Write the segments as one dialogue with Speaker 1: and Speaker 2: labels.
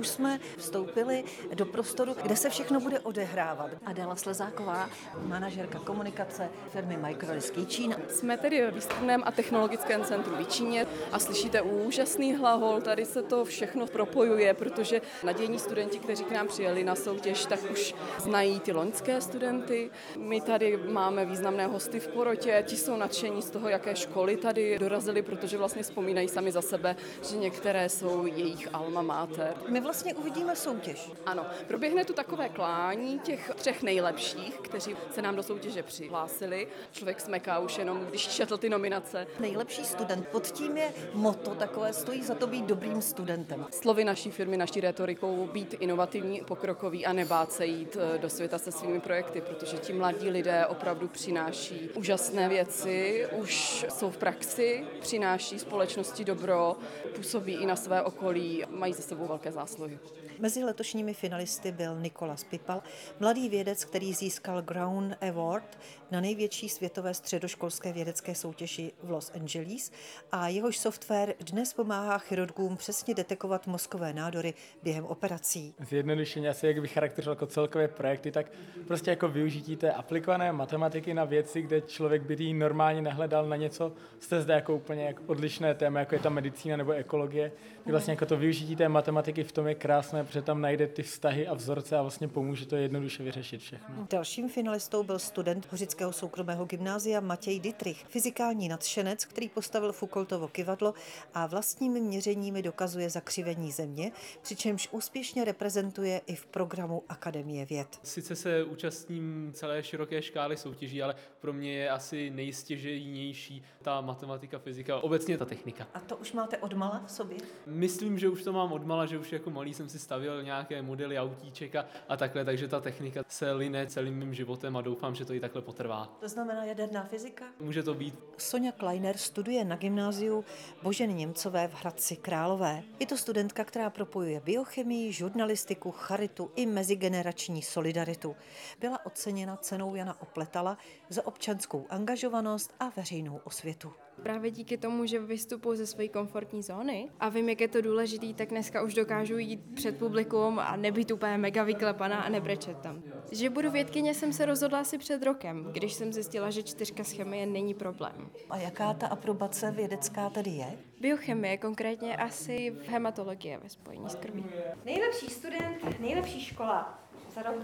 Speaker 1: už jsme vstoupili do prostoru, kde se všechno bude odehrávat. Adela Slezáková, manažerka komunikace firmy Microlisk Jičín.
Speaker 2: Jsme tedy ve výzkumném a technologickém centru v Jičíně a slyšíte úžasný hlahol, tady se to všechno propojuje, protože nadějní studenti, kteří k nám přijeli na soutěž, tak už znají ty loňské studenty. My tady máme významné hosty v porotě, ti jsou nadšení z toho, jaké školy tady dorazili, protože vlastně vzpomínají sami za sebe, že některé jsou jejich alma mater.
Speaker 1: My vlastně uvidíme soutěž.
Speaker 2: Ano, proběhne tu takové klání těch 3 nejlepších, kteří se nám do soutěže přihlásili. Člověk smeká už jenom, když četl ty nominace.
Speaker 1: Nejlepší student. Pod tím je motto takové, stojí za to být dobrým studentem.
Speaker 2: Slovy naší firmy, naší rétorikou být inovativní, pokrokový a nebát se jít do světa se svými projekty, protože ti mladí lidé opravdu přináší úžasné věci, už jsou v praxi, přináší společnosti dobro, působí i na své okolí, mají za sebou velké zásluhy.
Speaker 1: Mezi letošními finalisty byl Nicolas Pipal, mladý vědec, který získal Ground Award na největší světové středoškolské vědecké soutěži v Los Angeles a jehož software dnes pomáhá chirurgům přesně detekovat mozkové nádory během operací.
Speaker 3: Zjednodušeně asi, jak bych charakterizoval jako celkové projekty, tak prostě jako využití té aplikované matematiky na věci, kde člověk by jí normálně nehledal na něco, se zde jako úplně jako odlišné téma, jako je ta medicína nebo ekologie. Vlastně jako to využití té matematiky v tom je krásné, protože tam najde ty vztahy a vzorce a vlastně pomůže to jednoduše vyřešit všechno.
Speaker 1: Dalším finalistou byl student Hořického soukromého gymnázia Matěj Dittrich, fyzikální nadšenec, který postavil Foucaultovo kyvadlo a vlastními měřeními dokazuje zakřivení Země, přičemž úspěšně reprezentuje i v programu Akademie věd.
Speaker 4: Sice se účastním celé široké škály soutěží, ale pro mě je asi nejstěžejnější ta matematika, fyzika, obecně ta technika.
Speaker 1: A to už máte odmala v sobě?
Speaker 4: Myslím, že už to mám odmala, že už jako malý jsem si stavěl nějaké modely autíček a takhle, takže ta technika se line celým mým životem a doufám, že to i takhle potrvá.
Speaker 1: To znamená jaderná fyzika?
Speaker 4: Může to být.
Speaker 1: Sonja Kleiner studuje na gymnáziu Boženy Němcové v Hradci Králové. Je to studentka, která propojuje biochemii, žurnalistiku, charitu i mezigenerační solidaritu. Byla oceněna cenou Jana Opletala za občanskou angažovanost a veřejnou osvětu.
Speaker 5: Právě díky tomu, že vystupuji ze své komfortní zóny a vím, jak je to důležitý, tak dneska už dokážu jít před publikum a nebýt úplně mega vyklepaná a nebrečet tam. Že budu vědkyně, jsem se rozhodla asi před rokem, když jsem zjistila, že 4 z chemie není problém.
Speaker 1: A jaká ta aprobace vědecká tedy je?
Speaker 5: Biochemie, konkrétně asi hematologie ve spojení s krví.
Speaker 6: Nejlepší student, nejlepší škola za rok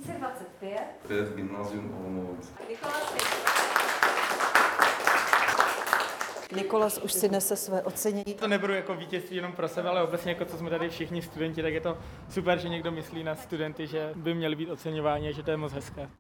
Speaker 6: 2025.
Speaker 7: To je Gymnázium Olomouc.
Speaker 1: Nikolas už si nese své ocenění.
Speaker 3: To neberu jako vítězství jenom pro sebe, ale obecně jako co jsme tady všichni studenti, tak je to super, že někdo myslí na studenty, že by měli být oceňováni, že to je moc hezké.